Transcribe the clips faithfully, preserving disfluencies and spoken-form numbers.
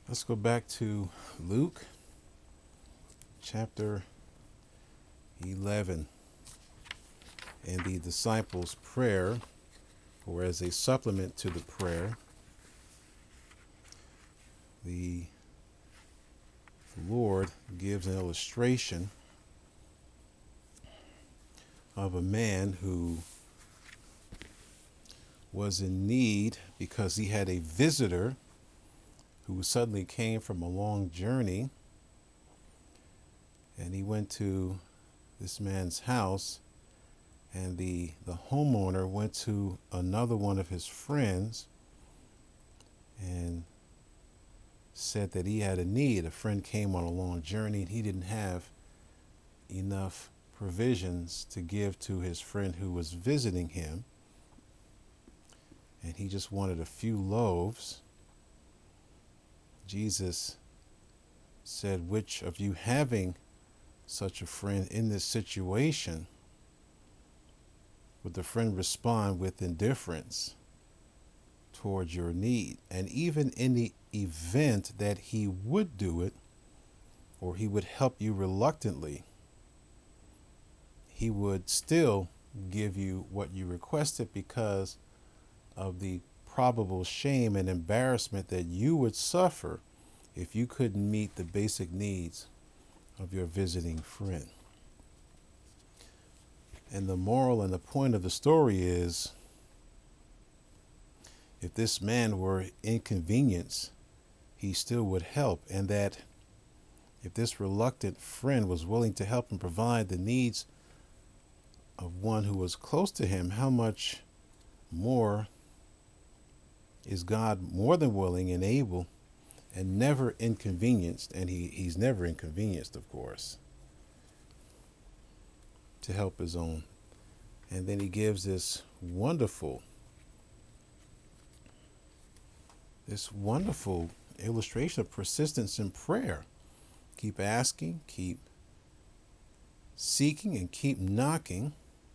Let's go back to Luke chapter eleven and the disciples' prayer, or as a supplement to the prayer, the Lord gives an illustration of a man who was in need because he had a visitor who suddenly came from a long journey, and he went to this man's house, and the the homeowner went to another one of his friends and said that he had a need. A friend came on a long journey and he didn't have enough provisions to give to his friend who was visiting him, and he just wanted a few loaves. Jesus said, which of you having such a friend in this situation would the friend respond with indifference towards your need? And even in the event that he would do it, or he would help you reluctantly, he would still give you what you requested because of the probable shame and embarrassment that you would suffer if you couldn't meet the basic needs of your visiting friend. And the moral and the point of the story is, if this man were inconvenienced, he still would help, and that if this reluctant friend was willing to help and provide the needs of one who was close to him, how much more is God more than willing and able and never inconvenienced, and he, he's never inconvenienced, of course, to help his own. And then he gives this wonderful, this wonderful illustration of persistence in prayer. Keep asking, keep seeking, and keep knocking.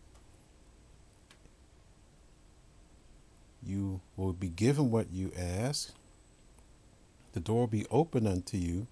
You will be given what you ask. The door will be open unto you.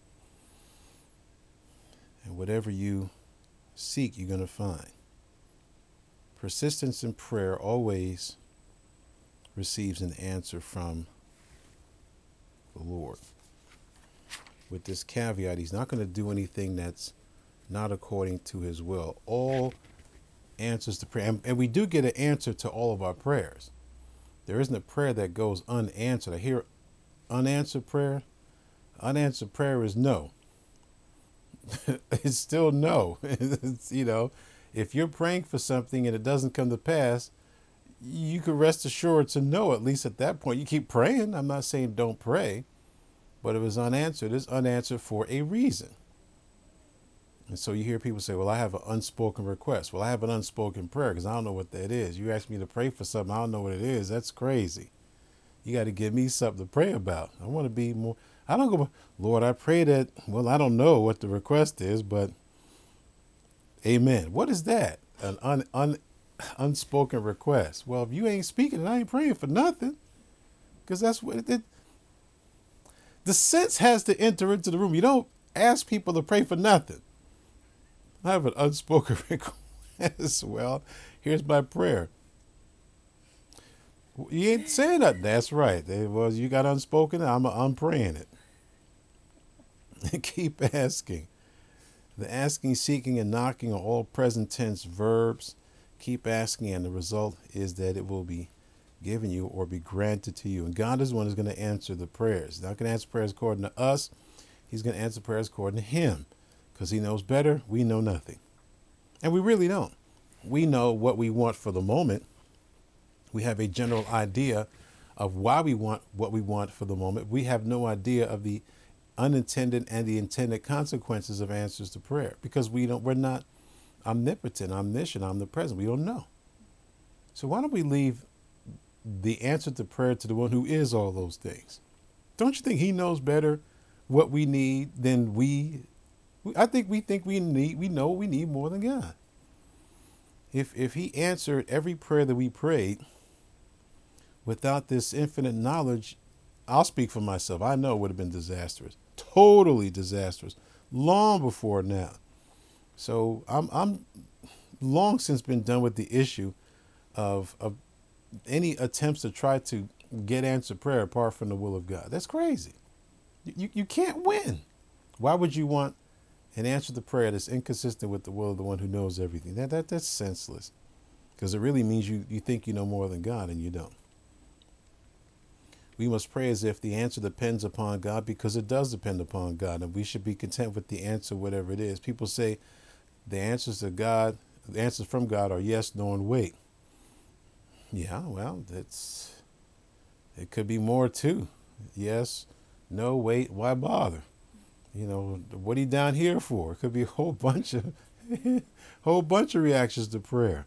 And whatever you seek, you're going to find. Persistence in prayer always receives an answer from the Lord. With this caveat, he's not going to do anything that's not according to his will. All answers to prayer. And, and we do get an answer to all of our prayers. There isn't a prayer that goes unanswered. I hear unanswered prayer. Unanswered prayer is no. It's still no. It's, you know, if you're praying for something and it doesn't come to pass, you can rest assured to know, at least at that point. You keep praying. I'm not saying don't pray, but if it's unanswered, it's unanswered for a reason. And so you hear people say, well, I have an unspoken request. Well, I have an unspoken prayer because I don't know what that is. You ask me to pray for something, I don't know what it is. That's crazy. You got to give me something to pray about. I want to be more. I don't go, Lord, I pray that, well, I don't know what the request is, but amen. What is that? An un, un, unspoken request. Well, if you ain't speaking, I ain't praying for nothing, because that's what it, it, the sense has to enter into the room. You don't ask people to pray for nothing. I have an unspoken request. Well, here's my prayer. You ain't saying that. That's right. Well, you got unspoken. I'm I'm praying it. Keep asking. The asking, seeking, and knocking are all present tense verbs. Keep asking, and the result is that it will be given you or be granted to you. And God is the one who's going to answer the prayers. He's not going to answer prayers according to us. He's going to answer prayers according to him, because he knows better. We know nothing. And we really don't. We know what we want for the moment. We have a general idea of why we want what we want for the moment. We have no idea of the unintended and the intended consequences of answers to prayer, because we don't, we're not omnipotent, omniscient, omnipresent. We don't know. So why don't we leave the answer to prayer to the one who is all those things? Don't you think he knows better what we need than we? I think we think we need, we know we need more than God. If if he answered every prayer that we prayed without this infinite knowledge, I'll speak for myself. I know it would have been disastrous, totally disastrous, long before now. So I'm I'm long since been done with the issue of of any attempts to try to get answered prayer apart from the will of God. That's crazy. You you, you can't win. Why would you want an answer to prayer that's inconsistent with the will of the one who knows everything? That that that's senseless. Because it really means you, you think you know more than God, and you don't. We must pray as if the answer depends upon God, because it does depend upon God, and we should be content with the answer, whatever it is. People say the answers to God, the answers from God are yes, no, and wait. Yeah, well, that's it could be more too. Yes, no, wait, why bother? You know, what are you down here for? It could be a whole bunch of whole bunch of reactions to prayer.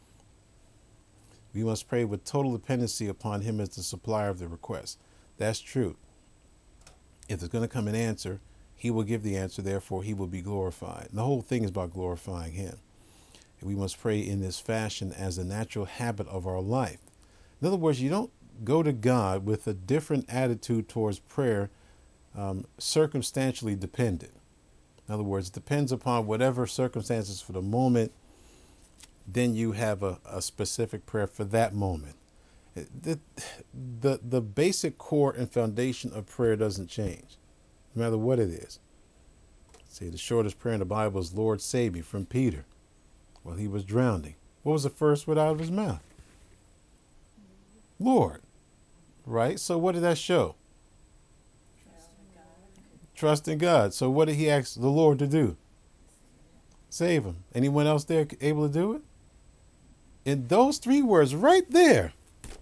We must pray with total dependency upon him as the supplier of the request. That's true. If there's going to come an answer, he will give the answer, therefore he will be glorified. And the whole thing is about glorifying him. And we must pray in this fashion as a natural habit of our life. In other words, you don't go to God with a different attitude towards prayer, um, circumstantially dependent. In other words, it depends upon whatever circumstances for the moment. Then you have a, a specific prayer for that moment. The, the, the basic core and foundation of prayer doesn't change, no matter what it is. See, the shortest prayer in the Bible is, Lord, save me, from Peter while he was drowning. What was the first word out of his mouth? Lord. Right? So what did that show? Trust in God. Trust in God. So what did he ask the Lord to do? Save him. Anyone else there able to do it? In those three words right there,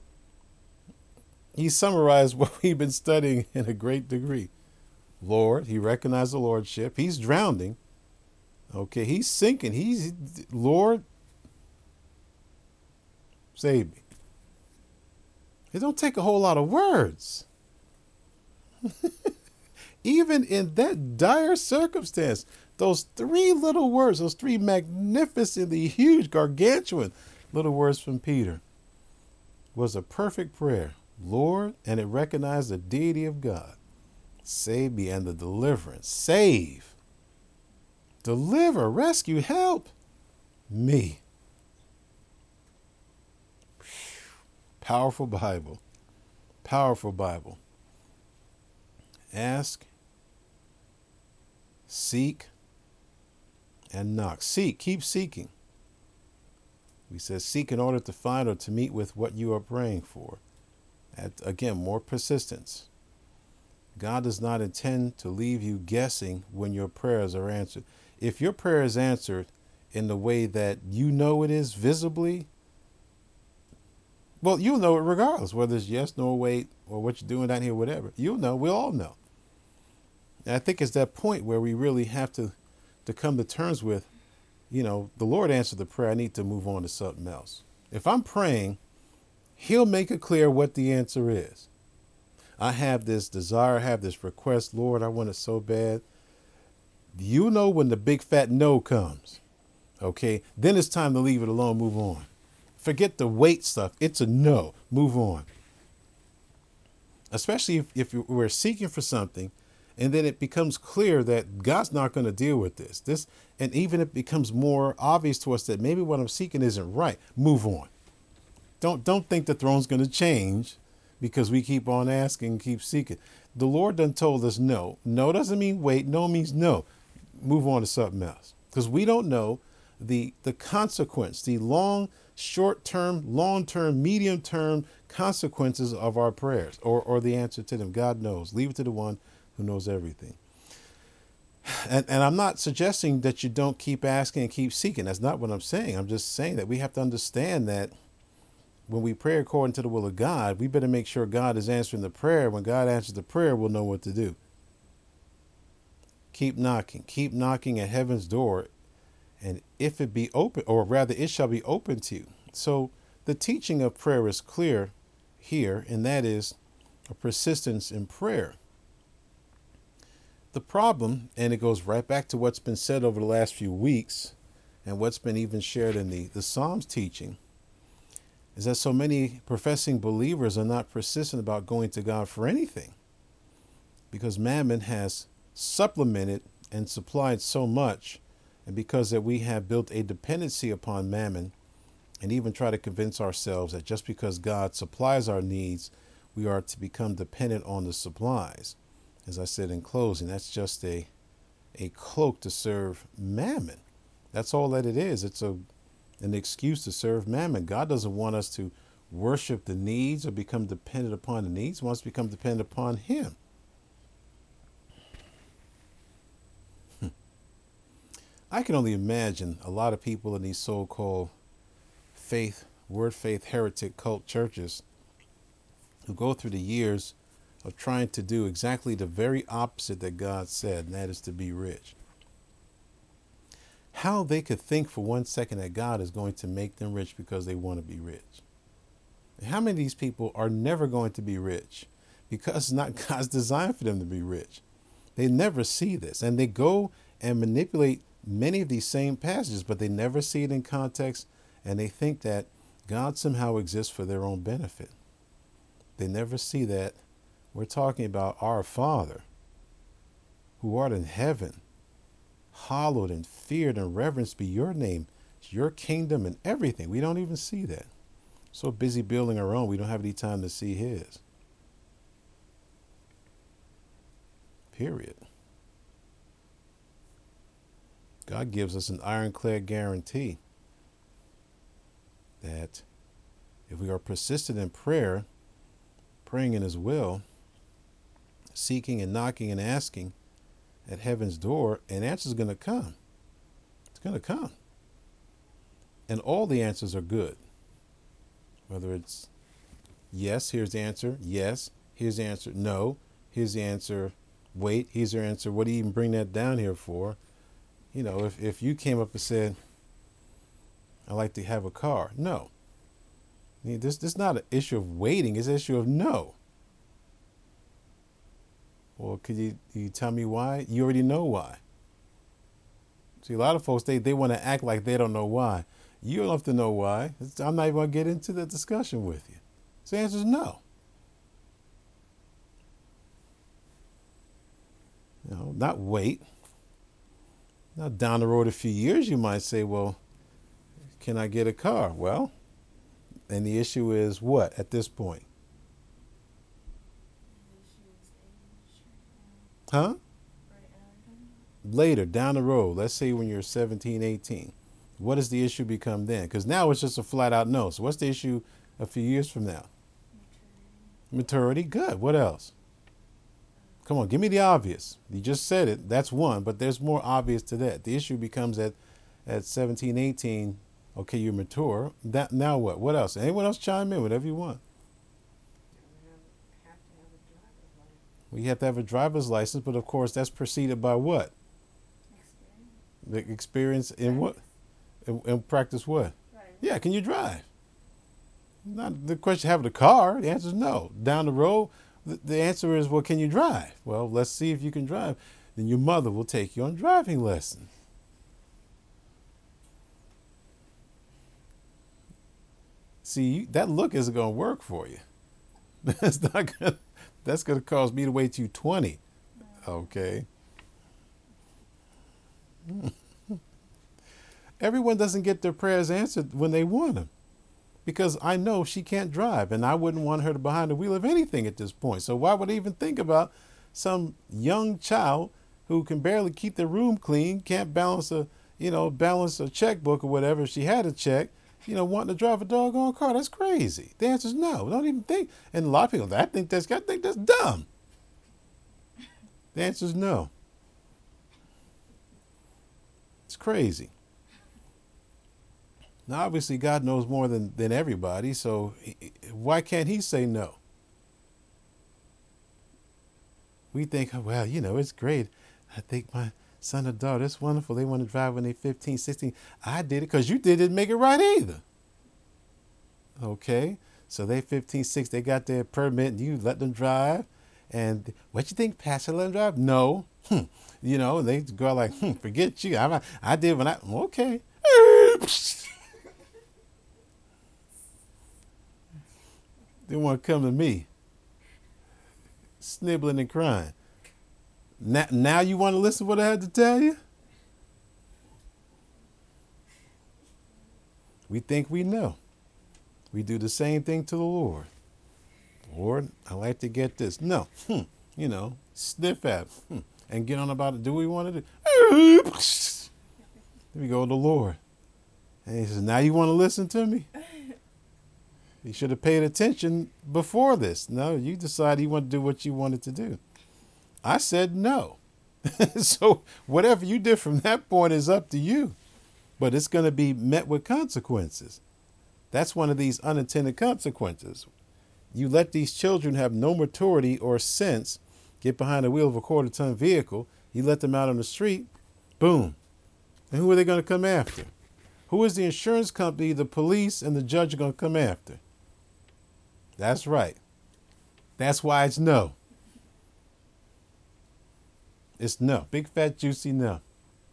he summarized what we've been studying in a great degree. Lord, he recognized the lordship. He's drowning. Okay, he's sinking. He's, Lord, save me. It don't take a whole lot of words. Even in that dire circumstance, those three little words, those three magnificently huge, gargantuan little words from Peter was a perfect prayer. Lord, and it recognized the deity of God. Save me, and the deliverance. Save. Deliver, rescue, help me. Powerful Bible. Powerful Bible. Ask, seek, and knock. Seek, keep seeking. We said seek in order to find or to meet with what you are praying for. At, again, more persistence. God does not intend to leave you guessing when your prayers are answered. If your prayer is answered in the way that you know it is visibly, well, you'll know it regardless, whether it's yes, no, wait, or what you're doing down here, whatever. You'll know. We'll all know. And I think it's that point where we really have to, to come to terms with, you know, the Lord answered the prayer. I need to move on to something else. If I'm praying, he'll make it clear what the answer is. I have this desire, I have this request. Lord, I want it so bad. You know when the big fat no comes. Okay, then it's time to leave it alone, move on. Forget the wait stuff. It's a no, move on. Especially if, if we're seeking for something and then it becomes clear that God's not going to deal with this. This, and even if it becomes more obvious to us that maybe what I'm seeking isn't right, move on. Don't don't think the throne's going to change because we keep on asking, keep seeking. The Lord done told us no. No doesn't mean wait. No means no. Move on to something else. Because we don't know the the consequence, the long, short-term, long-term, medium-term consequences of our prayers or, or the answer to them. God knows. Leave it to the one who knows everything. And, and I'm not suggesting that you don't keep asking and keep seeking. That's not what I'm saying. I'm just saying that we have to understand that when we pray according to the will of God, we better make sure God is answering the prayer. When God answers the prayer, we'll know what to do. Keep knocking. Keep knocking at heaven's door. And if it be open, or rather it shall be open to you. So the teaching of prayer is clear here, and that is a persistence in prayer. The problem, and it goes right back to what's been said over the last few weeks and what's been even shared in the, the Psalms teaching, is that so many professing believers are not persistent about going to God for anything, because mammon has supplemented and supplied so much, and because that we have built a dependency upon mammon, and even try to convince ourselves that just because God supplies our needs, we are to become dependent on the supplies. As I said in closing, that's just a a cloak to serve mammon. That's all that it is. It's a an excuse to serve mammon. God doesn't want us to worship the needs or become dependent upon the needs. He wants to become dependent upon him. I can only imagine a lot of people in these so-called faith, word faith, heretic cult churches who go through the years of trying to do exactly the very opposite that God said, and that is to be rich. How they could think for one second that God is going to make them rich because they want to be rich. How many of these people are never going to be rich because it's not God's design for them to be rich? They never see this, and they go and manipulate many of these same passages, but they never see it in context, and they think that God somehow exists for their own benefit. They never see that we're talking about our Father who art in heaven. Hallowed and feared and reverenced be your name, your kingdom and everything. We don't even see that. So busy building our own, we don't have any time to see his. Period. God gives us an ironclad guarantee that if we are persistent in prayer, praying in his will, seeking and knocking and asking at heaven's door, an answer is going to come. It's going to come. And all the answers are good. Whether it's yes, here's the answer. Yes, here's the answer. No, here's the answer. Wait, here's your answer. What do you even bring that down here for? You know, if, if you came up and said, I'd like to have a car. No. I mean, this, this is not an issue of waiting. It's an issue of no. Well, could you, you tell me why? You already know why. See, a lot of folks, they, they want to act like they don't know why. You don't have to know why. It's, I'm not even going to get into the discussion with you. So the answer is no. You know, not wait. Now, down the road a few years, you might say, well, can I get a car? Well, and the issue is what at this point? Huh? Later, down the road, let's say when you're seventeen, eighteen, what does the issue become then? Because now it's just a flat out no. So what's the issue a few years from now? Maturity. Maturity. Good. What else? Come on, give me the obvious. You just said it. That's one, but there's more obvious to that. The issue becomes at, at seventeen, eighteen, okay, you're mature. That, now what? What else? Anyone else chime in, whatever you want. We have to have a driver's license, but of course that's preceded by what? Experience. The experience in what? In, in practice what? Right. Yeah, can you drive? Not the question, have the car. The answer is no. Down the road, the, the answer is, well, can you drive? Well, let's see if you can drive. Then your mother will take you on driving lessons. See, that look isn't going to work for you. That's not going to. That's going to cause me to wait till twenty. Okay. Everyone doesn't get their prayers answered when they want them, because I know she can't drive, and I wouldn't want her to behind the wheel of anything at this point. So why would I even think about some young child who can barely keep their room clean, can't balance a, you know, balance a checkbook or whatever. If she had a check, you know, wanting to drive a doggone car. That's crazy. The answer is no. Don't even think. And a lot of people, I think that's, I think that's dumb. The answer is no. It's crazy. Now, obviously, God knows more than, than everybody, so he, why can't he say no? We think, oh, well, you know, it's great. I think my son or daughter, it's wonderful. They want to drive when they're fifteen, sixteen. I did it because you didn't make it right either. Okay, so they fifteen, sixteen, they got their permit, and you let them drive. And what you think, Pastor, let them drive? No. Hmm. You know, they go like, hmm, forget you. I, I did when I, okay. They want to come to me, snibbling and crying. Now, now you want to listen to what I had to tell you? We think we know. We do the same thing to the Lord. Lord, I like to get this. No. Hmm. You know, sniff at it, hmm. and get on about it. Do we want to do? Here we go to the Lord. And he says, now you want to listen to me? You should have paid attention before this. No, you decided you want to do what you wanted to do. I said no. So whatever you did from that point is up to you. But it's going to be met with consequences. That's one of these unintended consequences. You let these children have no maturity or sense, get behind the wheel of a quarter ton vehicle, you let them out on the street, boom. And who are they going to come after? Who is the insurance company, the police, and the judge are going to come after? That's right. That's why it's no. It's no. Big, fat, juicy no.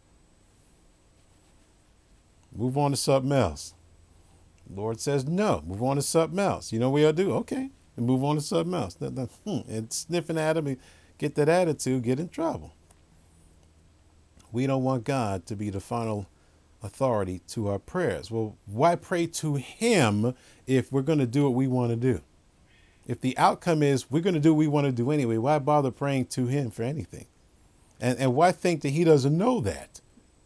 Move on to something else. Lord says no. Move on to something else. You know what I'll do? Okay. And move on to something else. And sniffing at him and get that attitude, get in trouble. We don't want God to be the final authority to our prayers. Well, why pray to him if we're going to do what we want to do? If the outcome is we're going to do what we want to do anyway, why bother praying to him for anything? And, and why think that he doesn't know that?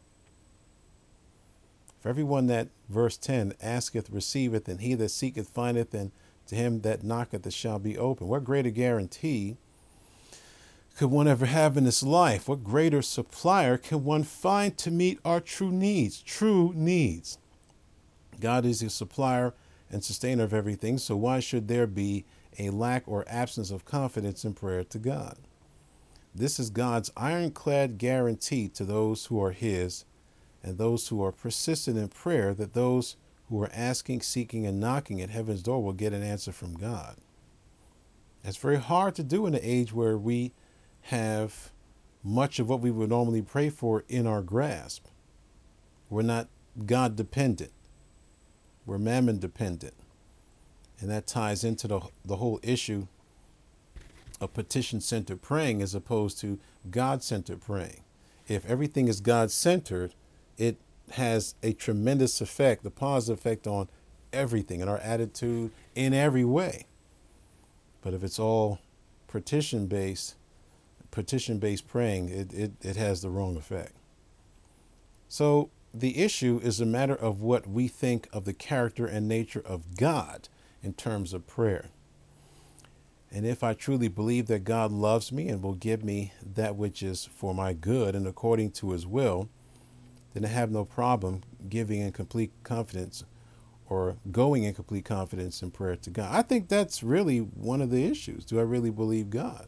For everyone that, verse ten, asketh, receiveth, and he that seeketh, findeth, and to him that knocketh, it shall be open. What greater guarantee could one ever have in this life? What greater supplier can one find to meet our true needs? True needs. God is the supplier and sustainer of everything, so why should there be a lack or absence of confidence in prayer to God? This is God's ironclad guarantee to those who are his, and those who are persistent in prayer, that those who are asking, seeking, and knocking at heaven's door will get an answer from God. It's very hard to do in an age where we have much of what we would normally pray for in our grasp. We're not God dependent. We're mammon dependent. And that ties into the, the whole issue of petition-centered praying as opposed to God-centered praying. If everything is God-centered, it has a tremendous effect, a positive effect on everything and our attitude in every way. But if it's all petition-based, petition-based praying, it, it, it has the wrong effect. So the issue is a matter of what we think of the character and nature of God in terms of prayer. And if I truly believe that God loves me and will give me that which is for my good and according to his will, then I have no problem giving in complete confidence or going in complete confidence in prayer to God. I think that's really one of the issues. Do I really believe God?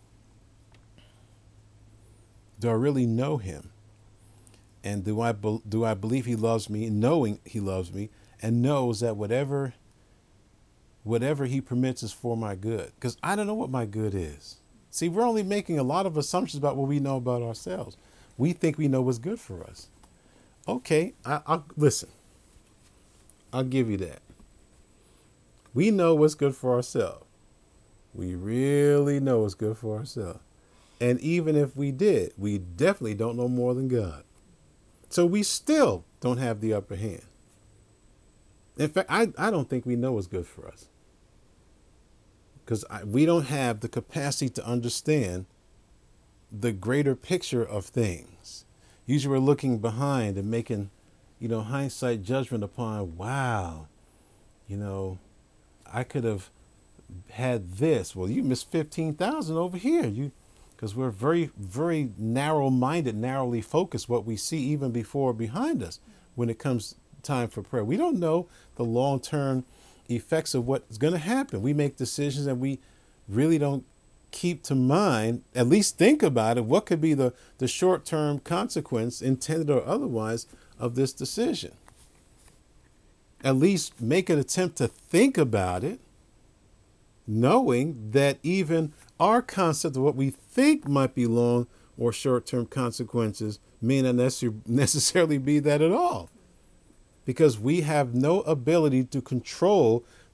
Do I really know him? And do I be, do I believe he loves me, knowing he loves me, and knows that whatever whatever he permits is for my good? Because I don't know what my good is. See, we're only making a lot of assumptions about what we know about ourselves. We think we know what's good for us. Okay, I, I'll listen. I'll give you that. We know what's good for ourselves. We really know what's good for ourselves. And even if we did, we definitely don't know more than God. So we still don't have the upper hand. In fact, I, I don't think we know what's good for us. Because we don't have the capacity to understand the greater picture of things. Usually we're looking behind and making, you know, hindsight judgment upon, wow, you know, I could have had this. Well, you missed fifteen thousand over here. You, because we're very, very narrow-minded, narrowly focused what we see even before or behind us when it comes time for prayer. We don't know the long-term effects of what's going to happen. We make decisions and we really don't keep to mind, at least think about it, what could be the, the short-term consequence, intended or otherwise, of this decision. At least make an attempt to think about it, knowing that even our concept of what we think might be long or short-term consequences may not necessarily be that at all. Because we have no ability to control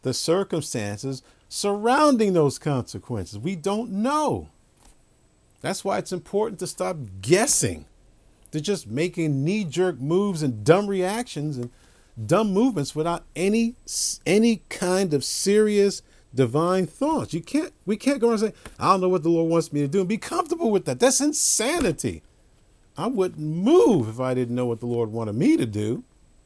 the circumstances surrounding those consequences. We don't know. That's why it's important to stop guessing, to just making knee-jerk moves and dumb reactions and dumb movements without any any kind of serious divine thoughts. You can't we can't go around and say, I don't know what the Lord wants me to do, and be comfortable with that. That's insanity. I wouldn't move if I didn't know what the Lord wanted me to do.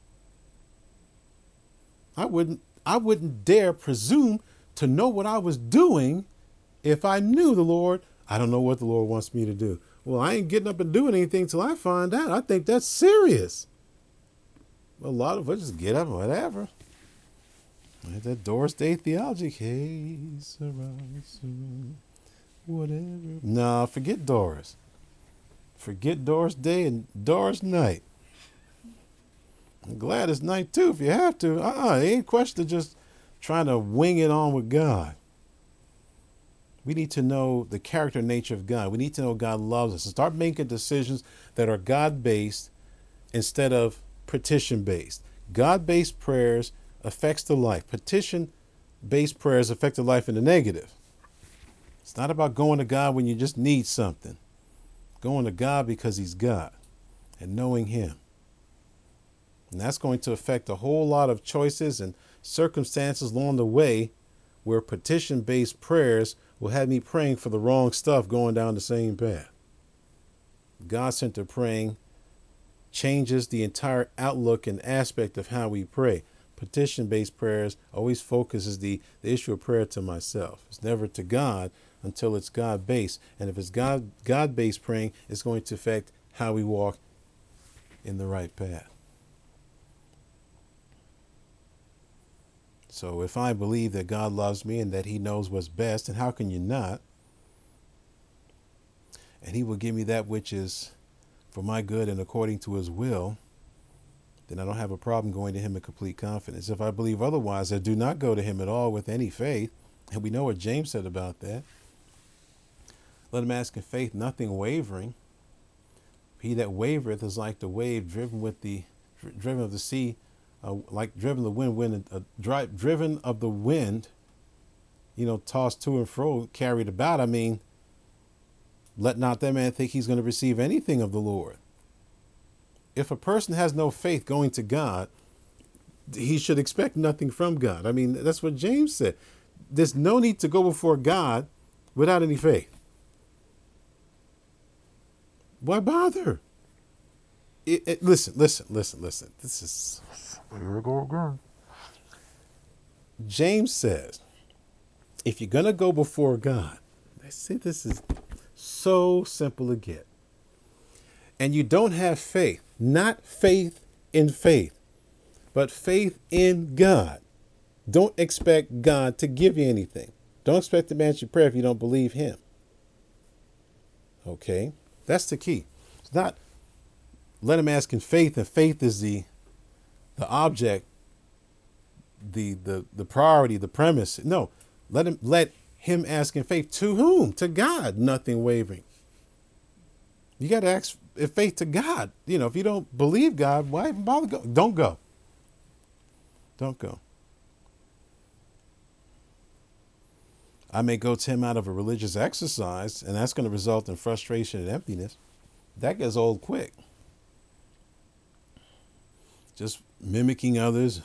I wouldn't I wouldn't dare presume to know what I was doing if I knew the Lord. I don't know what the Lord wants me to do. Well, I ain't getting up and doing anything till I find out. I think that's serious. A lot of us just get up, whatever. Like that Doris Day theology. Hey, Sarah, Sarah, whatever. Nah, forget Doris. Forget Doris Day and Doris Night. I'm glad it's night too if you have to. Uh-uh, it ain't a question of just trying to wing it on with God. We need to know the character and nature of God. We need to know God loves us and start making decisions that are God-based instead of petition-based. God-based prayers affects the life. Petition-based prayers affect the life in the negative. It's not about going to God when you just need something. Going to God because he's God and knowing him. And that's going to affect a whole lot of choices and circumstances along the way where petition-based prayers will have me praying for the wrong stuff going down the same path. God-centered praying changes the entire outlook and aspect of how we pray. Petition-based prayers always focuses the, the issue of prayer to myself. It's never to God until it's God-based. And if it's God, God-based praying, it's going to affect how we walk in the right path. So if I believe that God loves me and that he knows what's best, and how can you not? And he will give me that which is for my good and according to his will, then I don't have a problem going to him in complete confidence. If I believe otherwise, I do not go to him at all with any faith. And we know what James said about that. Let him ask in faith, nothing wavering. He that wavereth is like the wave driven with the driven of the sea, uh, like driven the wind, wind uh, dri- driven of the wind, you know, tossed to and fro, carried about. I mean, let not that man think he's going to receive anything of the Lord. If a person has no faith going to God, he should expect nothing from God. I mean, that's what James said. There's no need to go before God without any faith. Why bother? It, it, listen, listen, listen, listen. This is, here we go again. James says, if you're going to go before God, I see this is so simple to get. And you don't have faith, not faith in faith, but faith in God. Don't expect God to give you anything. Don't expect him to answer your prayer if you don't believe him. Okay, that's the key. It's not let him ask in faith, and faith is the the object, the the the priority, the premise. No, let him let him ask in faith. To whom? To God. Nothing wavering. You got to ask in faith to God. You know, if you don't believe God, why even bother go? Don't go. Don't go. I may go to him out of a religious exercise, and that's going to result in frustration and emptiness. That gets old quick. Just mimicking others,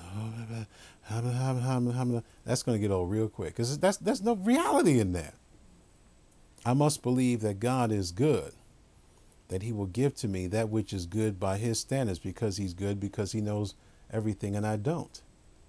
that's going to get old real quick, because that's there's no reality in that. I must believe that God is good, that he will give to me that which is good by his standards, because he's good, because he knows everything and I don't.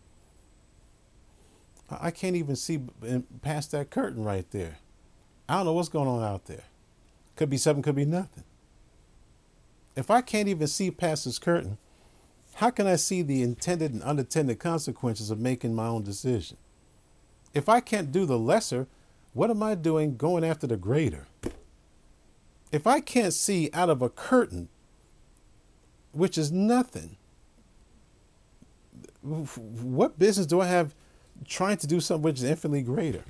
I can't even see past that curtain right there. I don't know what's going on out there. Could be something, could be nothing. If I can't even see past this curtain, how can I see the intended and unintended consequences of making my own decision? If I can't do the lesser, what am I doing going after the greater? If I can't see out of a curtain, which is nothing, what business do I have trying to do something which is infinitely greater?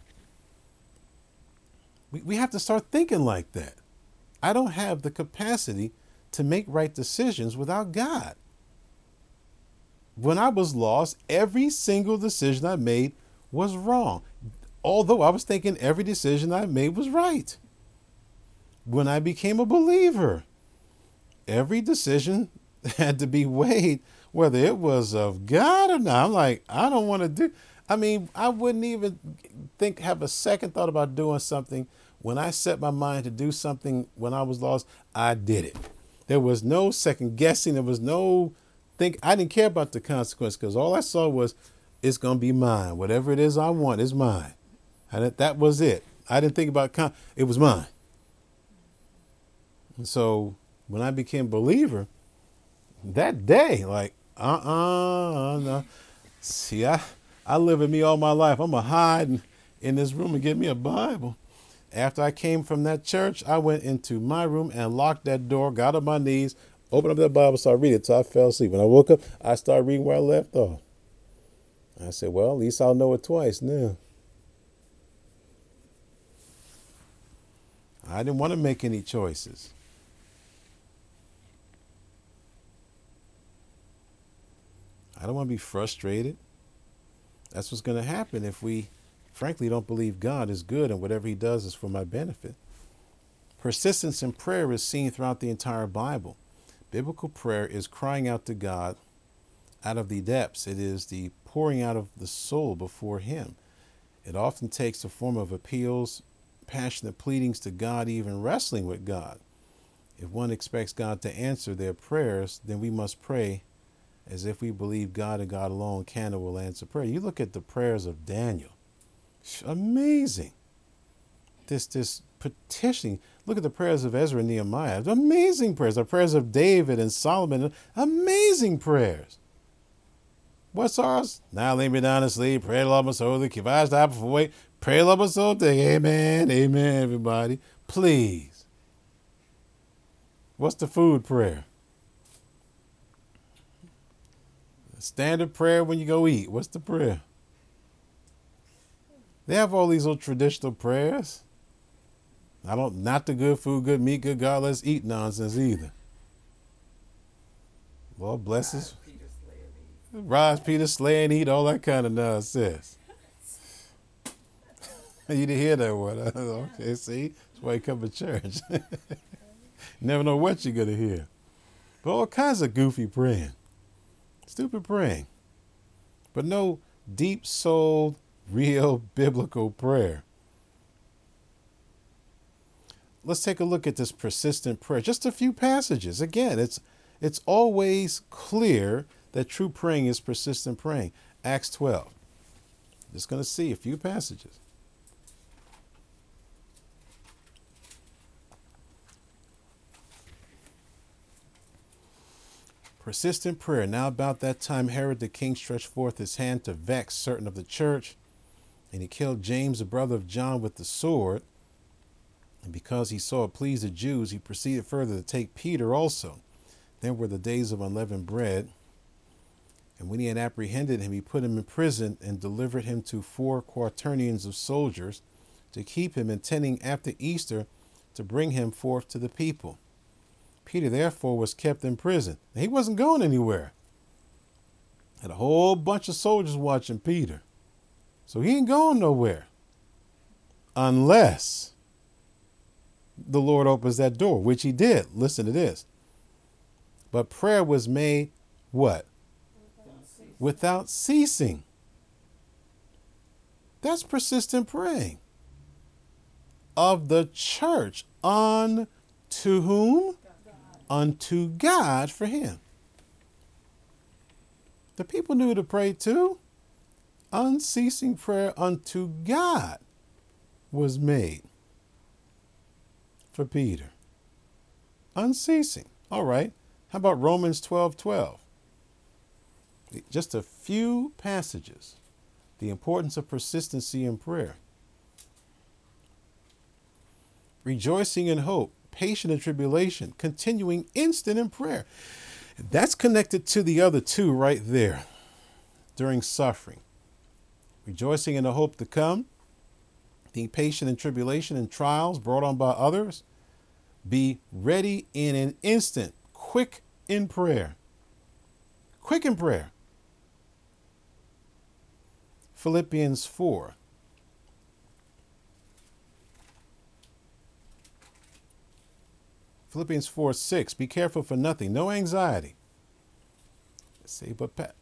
We, we have to start thinking like that. I don't have the capacity to make right decisions without God. When I was lost, every single decision I made was wrong. Although I was thinking every decision I made was right. When I became a believer, every decision had to be weighed, whether it was of God or not. I'm like, I don't want to do. I mean, I wouldn't even think, have a second thought about doing something. When I set my mind to do something when I was lost, I did it. There was no second guessing. There was no think. I didn't care about the consequence because all I saw was it's going to be mine. Whatever it is I want is mine. And that, that was it. I didn't think about con- it was mine. And so when I became a believer, that day, like, uh-uh, no. See, I, I live with me all my life. I'm going to hide in, in this room and get me a Bible. After I came from that church, I went into my room and locked that door, got on my knees, opened up that Bible, started reading it until I fell asleep. When I woke up, I started reading where I left off. I said, well, at least I'll know it twice now. I didn't want to make any choices. I don't want to be frustrated. That's what's going to happen if we, frankly, don't believe God is good and whatever he does is for my benefit. Persistence in prayer is seen throughout the entire Bible. Biblical prayer is crying out to God out of the depths. It is the pouring out of the soul before him. It often takes the form of appeals, passionate pleadings to God, even wrestling with God. If one expects God to answer their prayers, then we must pray as if we believe God and God alone can and will answer prayer. You look at the prayers of Daniel. Amazing. This this petitioning. Look at the prayers of Ezra and Nehemiah. Amazing prayers. The prayers of David and Solomon. Amazing prayers. What's ours? Now lay me down to sleep. Pray, Lord, my soul. Keep eyes down before wait. Pray, Lord, my soul. Amen. Amen, everybody. Please. What's the food prayer? Standard prayer when you go eat. What's the prayer? They have all these little traditional prayers. I don't, not the good food, good meat, good God, let's eat nonsense either. Lord bless us. Rise, Peter, slay and eat, all that kind of nonsense. You didn't hear that one. Okay, see? That's why you come to church. Never know what you're going to hear. But all kinds of goofy praying. Stupid praying. But no deep-souled, real biblical prayer. Let's take a look at this persistent prayer. Just a few passages. Again, it's it's always clear that true praying is persistent praying. Acts twelve. Just going to see a few passages. Persistent prayer. Now about that time Herod the king stretched forth his hand to vex certain of the church, and he killed James, the brother of John, with the sword. And because he saw it pleased the Jews, he proceeded further to take Peter also. Then were the days of unleavened bread. And when he had apprehended him, he put him in prison and delivered him to four quaternions of soldiers to keep him, intending after Easter to bring him forth to the people. Peter therefore was kept in prison. He wasn't going anywhere. Had a whole bunch of soldiers watching Peter. So he ain't going nowhere. Unless the Lord opens that door, which he did. Listen to this. But prayer was made what? Without ceasing. Without ceasing. That's persistent praying. Of the church unto whom? God. Unto God for him. The people knew to pray too. Unceasing prayer unto God was made for Peter. Unceasing. All right. How about Romans twelve twelve? Just a few passages. The importance of persistency in prayer. Rejoicing in hope, patient in tribulation, continuing instant in prayer. That's connected to the other two right there during suffering. Rejoicing in the hope to come, being patient in tribulation and trials brought on by others. Be ready in an instant, quick in prayer. Quick in prayer. Philippians four. Philippians four six. Be careful for nothing. No anxiety. See, but Pat,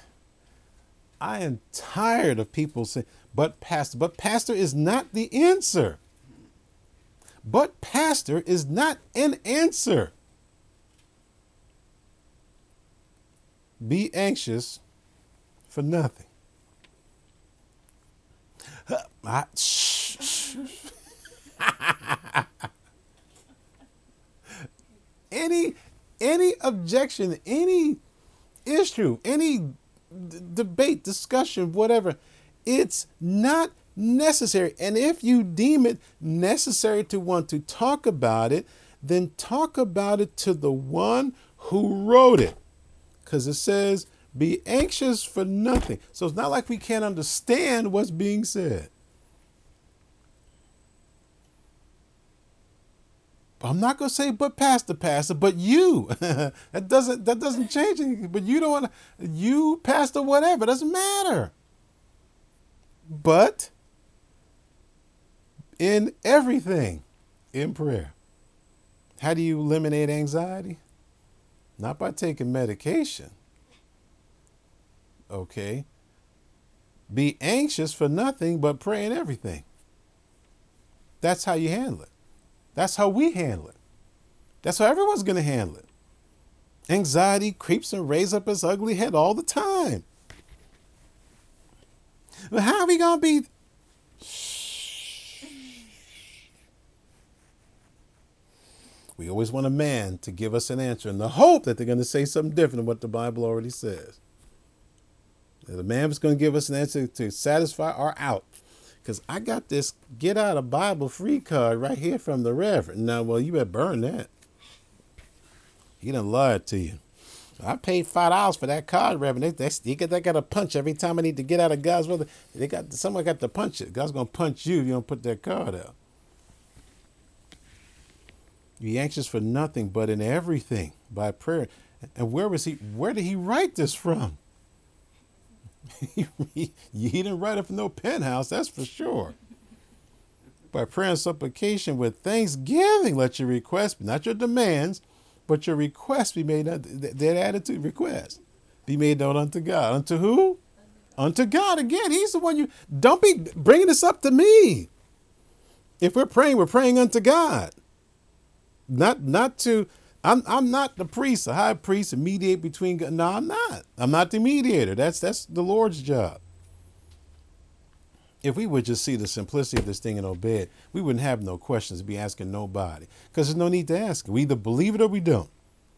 I am tired of people saying, but pastor, but pastor is not the answer. But pastor is not an answer. Be anxious for nothing. I, shh, shh. any any objection, any issue, any d- debate, discussion, whatever, it's not necessary. And if you deem it necessary to want to talk about it, then talk about it to the one who wrote it. Because it says, be anxious for nothing. So it's not like we can't understand what's being said. I'm not going to say, but pastor, pastor, but you. that doesn't that doesn't change anything. But you don't want to, you, pastor, whatever, doesn't matter. But in everything, in prayer. How do you eliminate anxiety? Not by taking medication. Okay. Be anxious for nothing, but pray in everything. That's how you handle it. That's how we handle it. That's how everyone's going to handle it. Anxiety creeps and raises up its ugly head all the time. But how are we going to be? Shh. We always want a man to give us an answer in the hope that they're going to say something different than what the Bible already says. That the man was going to give us an answer to satisfy our out. Because I got this get out of Bible free card right here from the Reverend. Now, well, you better burn that. He done lied to you. I paid five dollars for that card, Reverend. They, they, they, got, they got to punch every time I need to get out of God's will. They got someone got to punch it. God's going to punch you if you don't put that card out. Be anxious for nothing, but in everything by prayer. And where was he? Where did he write this from? he, he didn't write it from no penthouse, that's for sure. By prayer and supplication with thanksgiving, let your requests, not your demands, but your requests be made, that attitude request, be made known unto God. Unto who? Unto God. Again, he's the one you, don't be bringing this up to me. If we're praying, we're praying unto God. Not, not to, I'm I'm not the priest, the high priest, and mediate between God. No, I'm not. I'm not the mediator. That's that's the Lord's job. If we would just see the simplicity of this thing and obey it, we wouldn't have no questions to be asking nobody. Because there's no need to ask. We either believe it or we don't.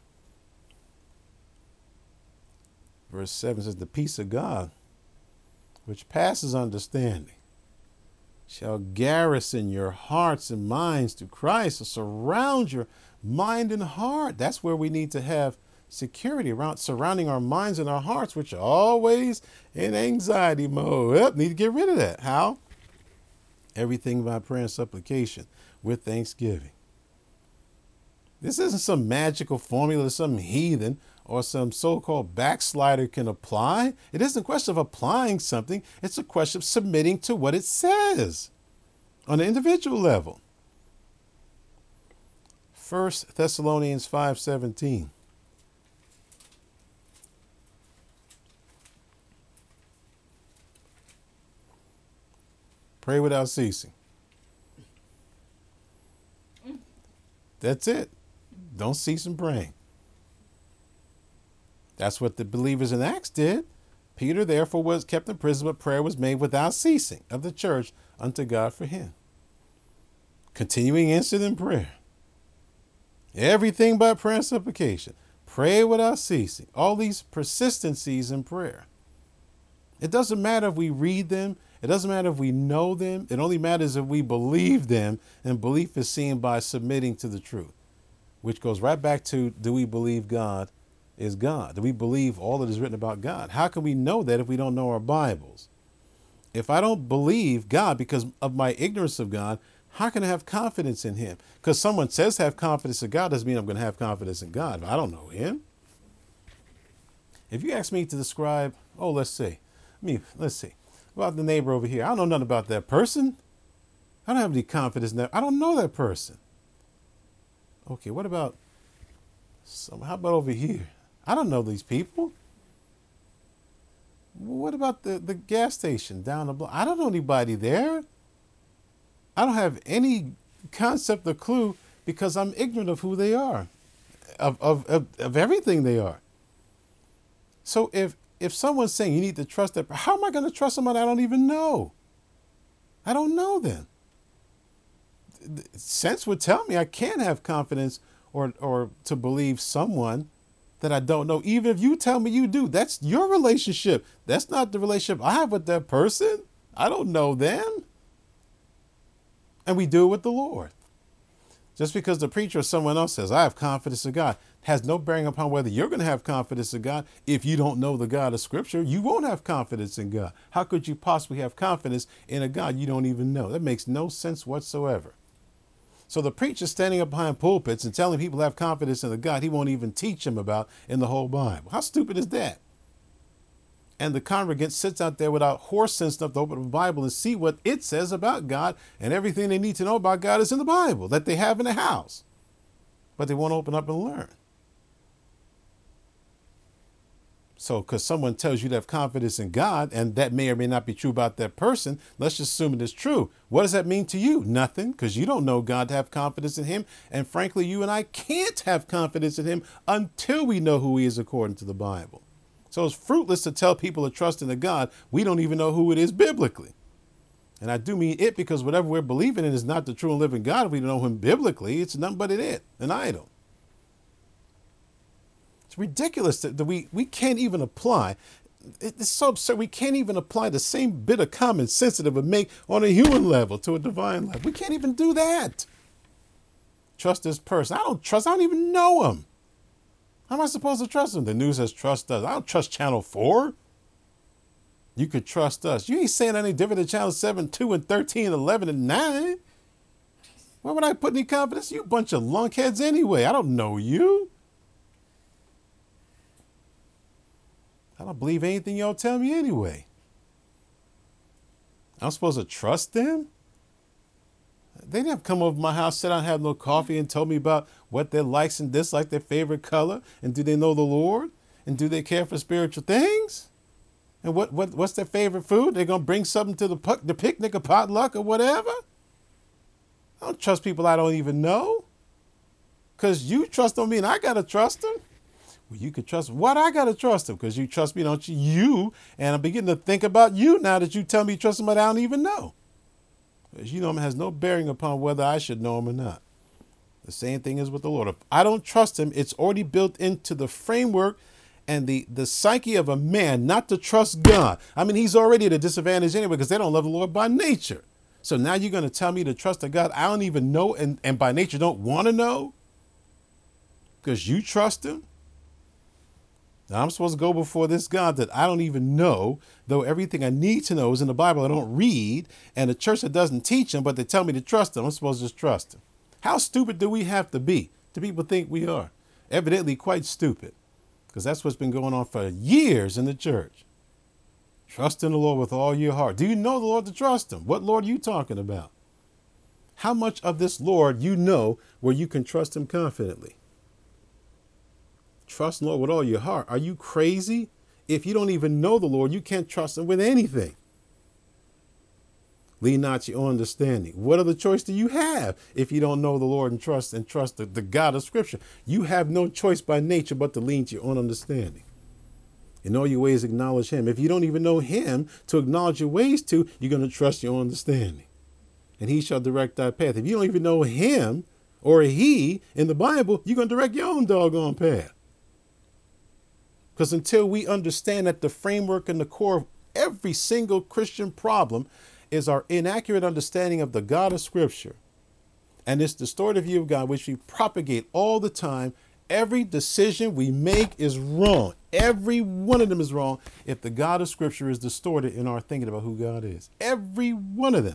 Verse seven says, the peace of God, which passes understanding, shall garrison your hearts and minds through Christ, or surround your mind and heart. That's where we need to have security around, surrounding our minds and our hearts, which are always in anxiety mode. Yep, need to get rid of that. How? Everything by prayer and supplication with thanksgiving. This isn't some magical formula that some heathen or some so-called backslider can apply. It isn't a question of applying something. It's a question of submitting to what it says on an individual level. First Thessalonians five seventeen. Pray without ceasing. That's it. Don't cease in praying. That's what the believers in Acts did. Peter, therefore, was kept in prison, but prayer was made without ceasing of the church unto God for him. Continuing instant in prayer. Everything by prayer and supplication. Pray without ceasing. All these persistencies in prayer. It doesn't matter if we read them. It doesn't matter if we know them. It only matters if we believe them, and belief is seen by submitting to the truth, which goes right back to, do we believe God is God? Do we believe all that is written about God? How can we know that if we don't know our Bibles? If I don't believe God because of my ignorance of God, how can I have confidence in him? Because someone says have confidence in God doesn't mean I'm going to have confidence in God. I don't know him. If you ask me to describe, oh, let's see, I mean, let's see. about the neighbor over here? I don't know nothing about that person. I don't have any confidence in that. I don't know that person. Okay, what about some, how about over here? I don't know these people. What about the, the gas station down the block? I don't know anybody there. I don't have any concept or clue because I'm ignorant of who they are, of, of, of, of everything they are. So if, if someone's saying you need to trust that, how am I going to trust someone I don't even know? I don't know them. Sense would tell me I can't have confidence or, or to believe someone that I don't know. Even if you tell me you do, that's your relationship. That's not the relationship I have with that person. I don't know them. And we do it with the Lord. Just because the preacher or someone else says, I have confidence in God, has no bearing upon whether you're going to have confidence in God. If you don't know the God of Scripture, you won't have confidence in God. How could you possibly have confidence in a God you don't even know? That makes no sense whatsoever. So the preacher standing up behind pulpits and telling people to have confidence in the God he won't even teach them about in the whole Bible. How stupid is that? And the congregant sits out there without horse sense enough to open the Bible and see what it says about God, and everything they need to know about God is in the Bible that they have in the house. But they won't open up and learn. So because someone tells you to have confidence in God, and that may or may not be true about that person, let's just assume it is true. What does that mean to you? Nothing, because you don't know God to have confidence in him. And frankly, you and I can't have confidence in him until we know who he is according to the Bible. So it's fruitless to tell people to trust in a God we don't even know who it is biblically. And I do mean it because whatever we're believing in is not the true and living God. If we don't know him biblically, it's nothing but an it, an idol. It's ridiculous that, that we, we can't even apply. It's so absurd. We can't even apply the same bit of common sense that it would make on a human level to a divine level. We can't even do that. Trust this person. I don't trust. I don't even know him. How am I supposed to trust him? The news says trust us. I don't trust Channel four. You could trust us. You ain't saying any different than Channel seven, two, and thirteen, eleven, and nine. Why would I put any confidence? You a bunch of lunkheads anyway. I don't know you. I don't believe anything y'all tell me anyway. I'm supposed to trust them? They didn't have come over my house, sit down and have no coffee and told me about what their likes and dislikes, their favorite color, and do they know the Lord? And do they care for spiritual things? And what, what what's their favorite food? They're going to bring something to the, the picnic or potluck or whatever? I don't trust people I don't even know. Because you trust on me and I got to trust them. Well, you could trust what I got to trust them because you trust me, don't you? You. And I'm beginning to think about you now that you tell me you trust somebody I don't even know. As you know, it has no bearing upon whether I should know him or not. The same thing is with the Lord. If I don't trust him, it's already built into the framework and the, the psyche of a man not to trust God. I mean, he's already at a disadvantage anyway because they don't love the Lord by nature. So now you're going to tell me to trust a God I don't even know and, and by nature don't want to know because you trust him? Now I'm supposed to go before this God that I don't even know, though everything I need to know is in the Bible I don't read, and a church that doesn't teach him, but they tell me to trust him. I'm supposed to just trust him. How stupid do we have to be? Do people think we are? Evidently quite stupid, because that's what's been going on for years in the church. Trust in the Lord with all your heart. Do you know the Lord to trust him? What Lord are you talking about? How much of this Lord you know where you can trust him confidently? Trust the Lord with all your heart. Are you crazy? If you don't even know the Lord, you can't trust him with anything. Lean not to your own understanding. What other choice do you have if you don't know the Lord and trust and trust the, the God of Scripture? You have no choice by nature but to lean to your own understanding. In all your ways, acknowledge him. If you don't even know him to acknowledge your ways to, you're going to trust your own understanding. And he shall direct thy path. If you don't even know him or he in the Bible, you're going to direct your own doggone path. Because until we understand that the framework and the core of every single Christian problem is our inaccurate understanding of the God of Scripture and this distorted view of God, which we propagate all the time, every decision we make is wrong. Every one of them is wrong if the God of Scripture is distorted in our thinking about who God is. Every one of them.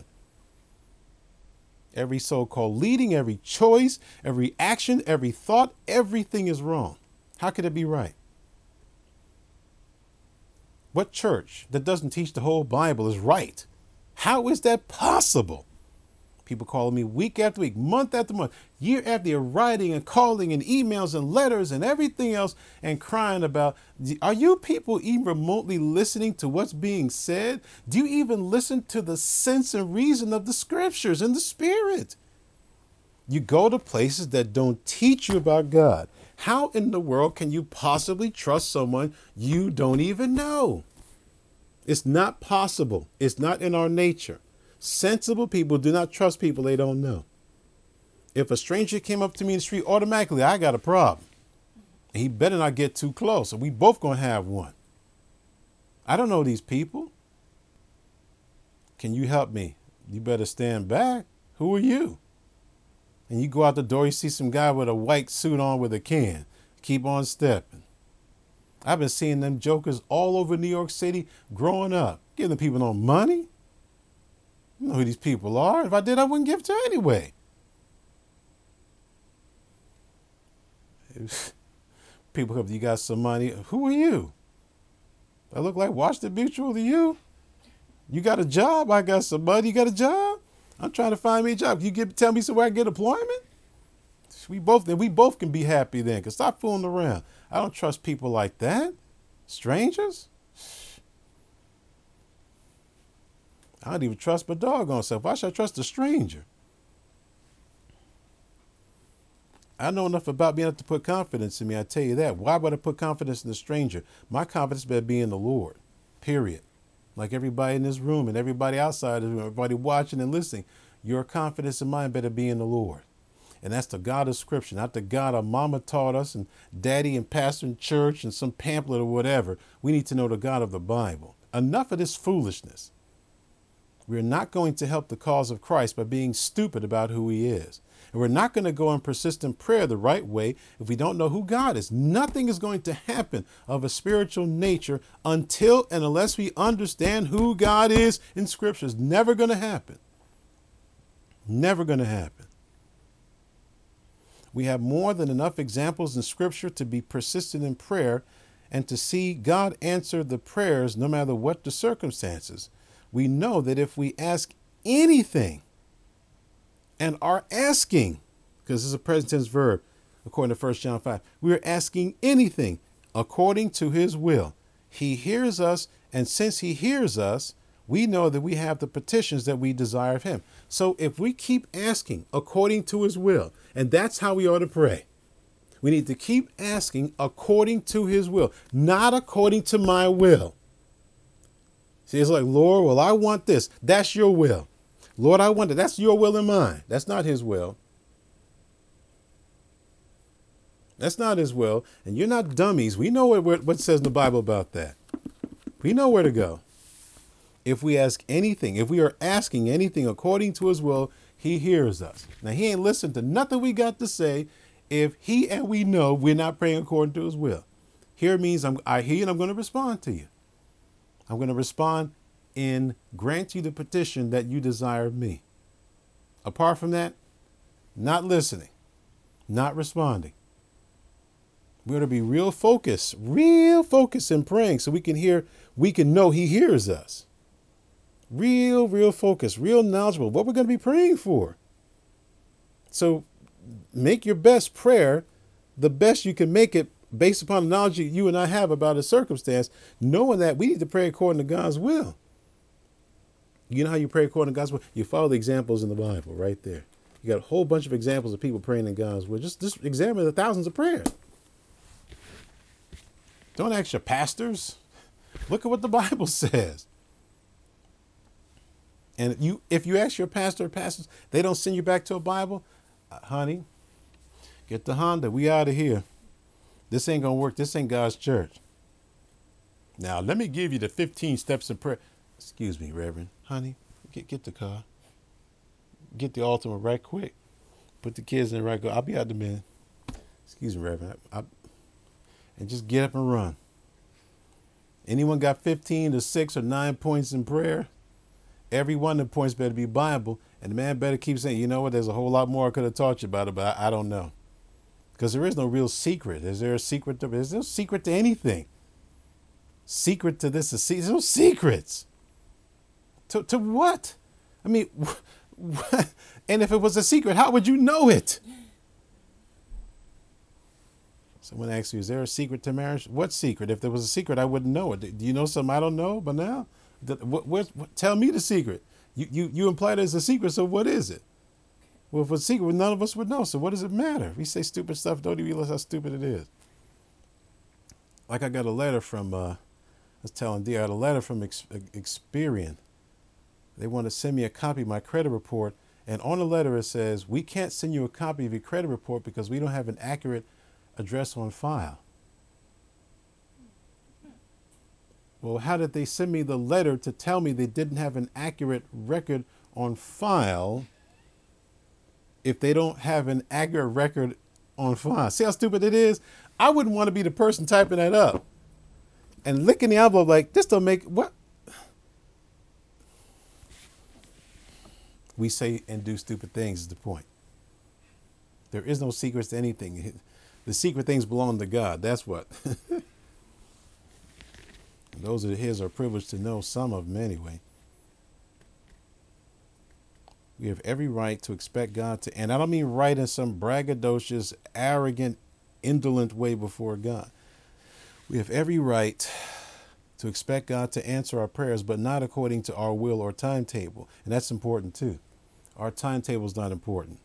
Every so-called leading, every choice, every action, every thought, everything is wrong. How could it be right? What church that doesn't teach the whole Bible is right? How is that possible? People calling me week after week, month after month, year after year, writing and calling and emails and letters and everything else and crying about, are you people even remotely listening to what's being said? Do you even listen to the sense and reason of the scriptures and the spirit? You go to places that don't teach you about God. How in the world can you possibly trust someone you don't even know? It's not possible. It's not in our nature. Sensible people do not trust people they don't know. If a stranger came up to me in the street, automatically I got a problem. He better not get too close, or we both gonna have one. I don't know these people. Can you help me? You better stand back. Who are you? And you go out the door, you see some guy with a white suit on with a can. Keep on stepping. I've been seeing them jokers all over New York City growing up, giving people no money. You know who these people are. If I did, I wouldn't give to anyway. People come, you got some money. Who are you? I look like Washington Mutual to you? You got a job? I got some money. You got a job? I'm trying to find me a job. You give, tell me somewhere I can get employment? We both, then we both can be happy then. Cause stop fooling around. I don't trust people like that. Strangers? I don't even trust my doggone self. Why should I trust a stranger? I know enough about being able to put confidence in me. I tell you that. Why would I put confidence in a stranger? My confidence better be in the Lord. Period. Like everybody in this room and everybody outside the room, everybody watching and listening, your confidence in mine better be in the Lord. And that's the God of Scripture, not the God our mama taught us and daddy and pastor in church and some pamphlet or whatever. We need to know the God of the Bible. Enough of this foolishness. We're not going to help the cause of Christ by being stupid about who he is. And we're not going to go in persistent prayer the right way if we don't know who God is. Nothing is going to happen of a spiritual nature until and unless we understand who God is in Scripture. It's never going to happen. Never going to happen. We have more than enough examples in Scripture to be persistent in prayer and to see God answer the prayers no matter what the circumstances. We know that if we ask anything and are asking, because this is a present tense verb, according to First John five, we are asking anything according to his will. He hears us, and since he hears us, we know that we have the petitions that we desire of him. So if we keep asking according to his will, and that's how we ought to pray, we need to keep asking according to his will, not according to my will. See, it's like, Lord, well, I want this. That's your will. Lord, I want it. That's your will and mine. That's not his will. That's not his will. And you're not dummies. We know what, what it says in the Bible about that. We know where to go. If we ask anything, if we are asking anything according to his will, he hears us. Now, he ain't listened to nothing we got to say if he and we know we're not praying according to his will. Hear means I'm, I hear and I'm going to respond to you. I'm going to respond and grant you the petition that you desire of me. Apart from that, not listening, not responding. We ought to be real focused, real focused in praying so we can hear, we can know he hears us. Real, real focus, real knowledgeable, what we're going to be praying for. So make your best prayer the best you can make it based upon the knowledge you and I have about a circumstance, knowing that we need to pray according to God's will. You know how you pray according to God's will? You follow the examples in the Bible right there. You got a whole bunch of examples of people praying in God's will. Just, just examine the thousands of prayers. Don't ask your pastors. Look at what the Bible says. And you, if you ask your pastor or pastors, they don't send you back to a Bible, uh, honey, get the Honda. We out of here. This ain't going to work. This ain't God's church. Now, let me give you the fifteen steps in prayer. Excuse me, Reverend. Honey, get get the car. Get the Altima right quick. Put the kids in the right car. I'll be out the minute. Excuse me, Reverend. I, I, and just get up and run. Anyone got fifteen to six or nine points in prayer? Every one of the points better be Bible. And the man better keep saying, you know what, there's a whole lot more I could have taught you about it, but I, I don't know. Because there is no real secret. Is there a secret? To, is there a secret to anything? secret to this. There's no secrets. To, to what? I mean, what? And if it was a secret, how would you know it? Someone asks you, is there a secret to marriage? What secret? If there was a secret, I wouldn't know it. Do you know something I don't know by now? What, what, what, tell me the secret. You, you, you imply there's a secret, so what is it? Well, if it's a secret, none of us would know, so what does it matter? We say stupid stuff, don't even realize how stupid it is. Like I got a letter from, uh, I was telling D, I got a letter from Ex- Experian. They want to send me a copy of my credit report, and on the letter it says, we can't send you a copy of your credit report because we don't have an accurate address on file. Well, how did they send me the letter to tell me they didn't have an accurate record on file if they don't have an accurate record on file? See how stupid it is? I wouldn't want to be the person typing that up and licking the envelope like, this don't make, what? We say and do stupid things is the point. There is no secrets to anything. The secret things belong to God. That's what. Those are his are privileged to know, some of them anyway. We have every right to expect God to, and I don't mean right in some braggadocious, arrogant, indolent way before God. We have every right to expect God to answer our prayers, but not according to our will or timetable. And that's important too. Our timetable is not important.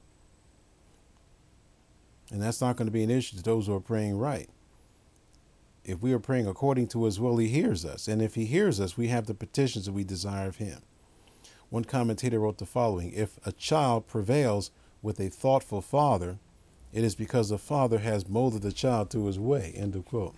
And that's not going to be an issue to those who are praying right. If we are praying according to his will, he hears us. And if he hears us, we have the petitions that we desire of him. One commentator wrote the following: if a child prevails with a thoughtful father, it is because the father has molded the child to his way. End of quote.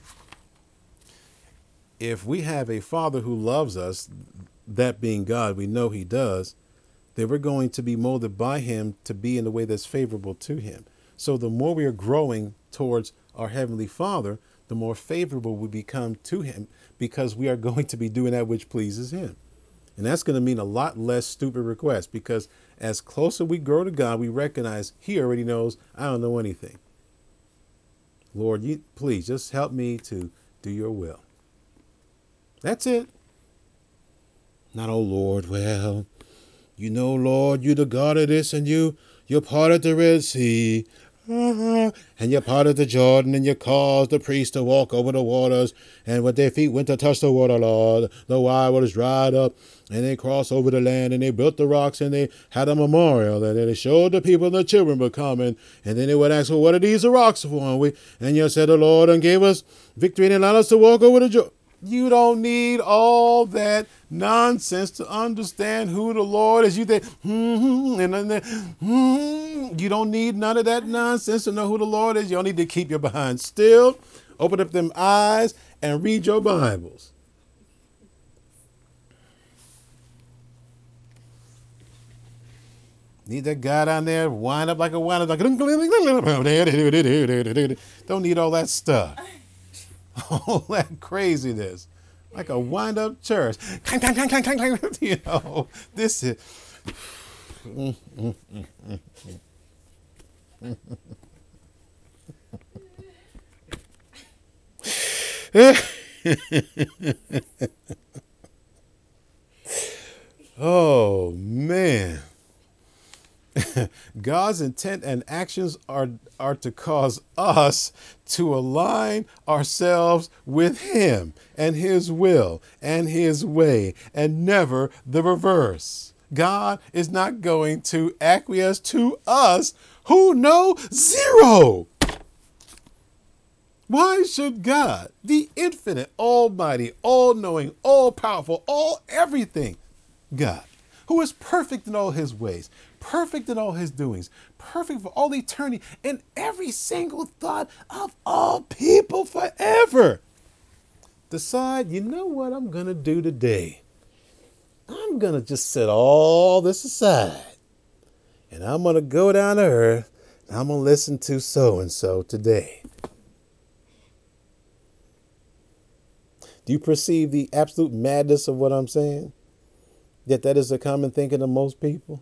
If we have a father who loves us, that being God, we know he does, then we're going to be molded by him to be in a way that's favorable to him. So the more we are growing towards our Heavenly Father, the more favorable we become to him, because we are going to be doing that which pleases him. And that's going to mean a lot less stupid requests, because as closer we grow to God, we recognize he already knows I don't know anything. Lord, you please just help me to do your will. That's it. Not, oh Lord, well, you know, Lord, you the God of this, and you, you're part of the Red Sea. Uh-huh. And you're part of the Jordan, and you caused the priests to walk over the waters, and when their feet went to touch the water, Lord, the wide waters dried up, and they crossed over the land, and they built the rocks, and they had a memorial, and they showed the people, and the children were coming, and then they would ask, well, what are these rocks for? And, we, and you said, the Lord and gave us victory and allowed us to walk over the Jordan. You don't need all that nonsense to understand who the Lord is. You think, hmm, and then, hmm, you don't need none of that nonsense to know who the Lord is. You don't need to keep your behind still. Open up them eyes and read your Bibles. Need that guy down there wind up like a wind up like don't need all that stuff. All that craziness. Like a wind up church. You know, this is oh man. God's intent and actions are, are to cause us to align ourselves with him and his will and his way, and never the reverse. God is not going to acquiesce to us who know zero. Why should God, the infinite, almighty, all-knowing, all-powerful, all everything God, who is perfect in all his ways, perfect in all his doings, perfect for all eternity, and every single thought of all people forever, decide, you know what I'm going to do today? I'm going to just set all this aside, and I'm going to go down to earth, and I'm going to listen to so-and-so today. Do you perceive the absolute madness of what I'm saying? Yet that is a common thinking of most people.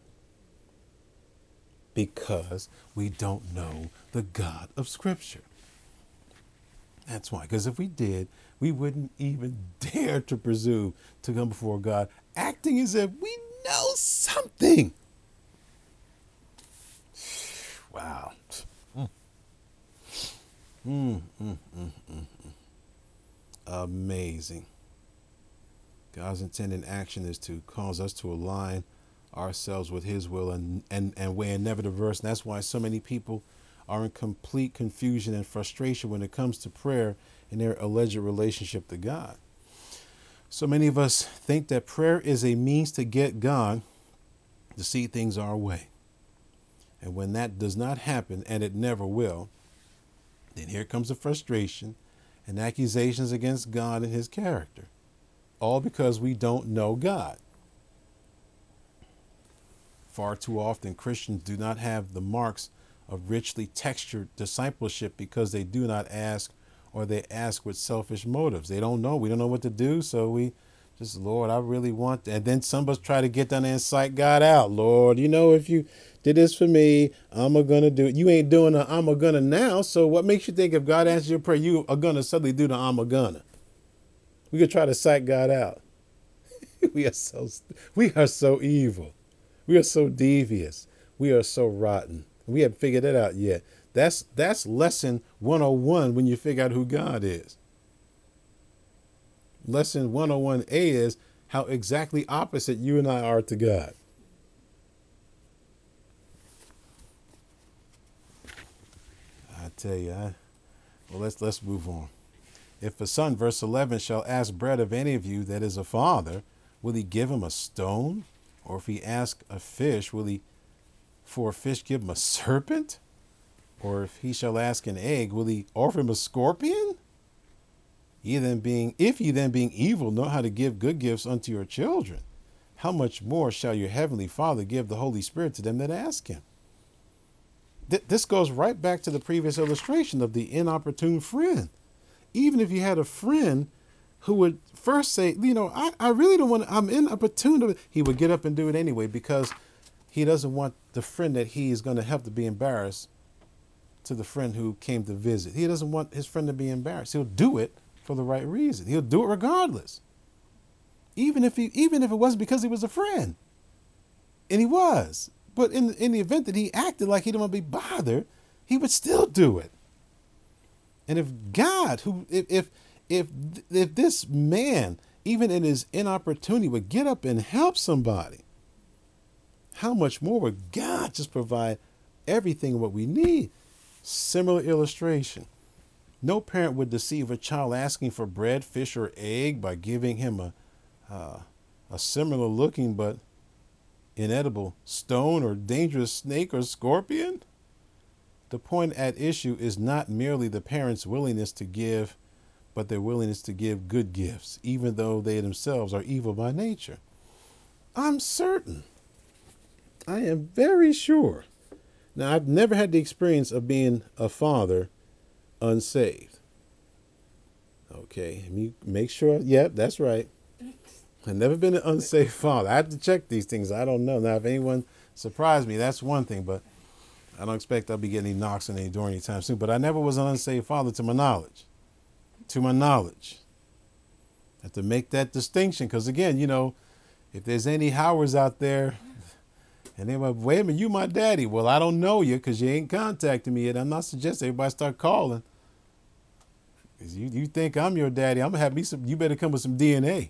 Because we don't know the God of Scripture. That's why. Because if we did, we wouldn't even dare to presume to come before God, acting as if we know something. Wow. Mm, mm, mm, mm. Amazing. God's intended action is to cause us to align ourselves with his will, and, and, and we're never diverse. And that's why so many people are in complete confusion and frustration when it comes to prayer and their alleged relationship to God. So many of us think that prayer is a means to get God to see things our way. And when that does not happen, and it never will, then here comes the frustration and accusations against God and his character, all because we don't know God. Far too often, Christians do not have the marks of richly textured discipleship because they do not ask, or they ask with selfish motives. They don't know. We don't know what to do, so we just, Lord, I really want that. And then somebody try to get down there and psych God out. Lord, you know, if you did this for me, I'm a gonna do it. You ain't doing the I'm a gonna now, so what makes you think if God answers your prayer, you are gonna suddenly do the I'm a gonna? We could try to psych God out. we are so we are so evil. We are so devious. We are so rotten. We haven't figured that out yet. That's that's lesson one oh one when you figure out who God is. Lesson one oh one A is how exactly opposite you and I are to God. I tell you, I, well, let's let's move on. If a son, verse eleven, shall ask bread of any of you that is a father, will he give him a stone? Or if he ask a fish, will he for a fish give him a serpent? Or if he shall ask an egg, will he offer him a scorpion? Ye then being, if ye then being evil know how to give good gifts unto your children, how much more shall your heavenly Father give the Holy Spirit to them that ask him? Th- this goes right back to the previous illustration of the inopportune friend. Even if you had a friend who would first say, you know, I, I really don't want to, I'm inopportune, he would get up and do it anyway because he doesn't want the friend that he is going to help to be embarrassed to the friend who came to visit. He doesn't want his friend to be embarrassed. He'll do it for the right reason. He'll do it regardless. Even if he, even if it wasn't because he was a friend. And he was. But in, in the event that he acted like he didn't want to be bothered, he would still do it. And if God, who, if, if, if, if this man, even in his inopportunity, would get up and help somebody, how much more would God just provide everything what we need? Similar illustration. No parent would deceive a child asking for bread, fish, or egg by giving him a uh, a similar looking but inedible stone or dangerous snake or scorpion. The point at issue is not merely the parent's willingness to give, but their willingness to give good gifts, even though they themselves are evil by nature. I'm certain, I am very sure. Now, I've never had the experience of being a father unsaved. Okay, you make sure. Yep, that's right. I've never been an unsaved father. I have to check these things. I don't know. Now, if anyone surprised me, that's one thing, but I don't expect I'll be getting any knocks on any door anytime soon. But I never was an unsaved father to my knowledge. To my knowledge. I have to make that distinction because, again, you know, if there's any Howards out there, and they went, wait a minute, you my daddy. Well, I don't know you because you ain't contacting me yet. I'm not suggesting everybody start calling. Because you, you think I'm your daddy. I'm going to have me some, you better come with some D N A.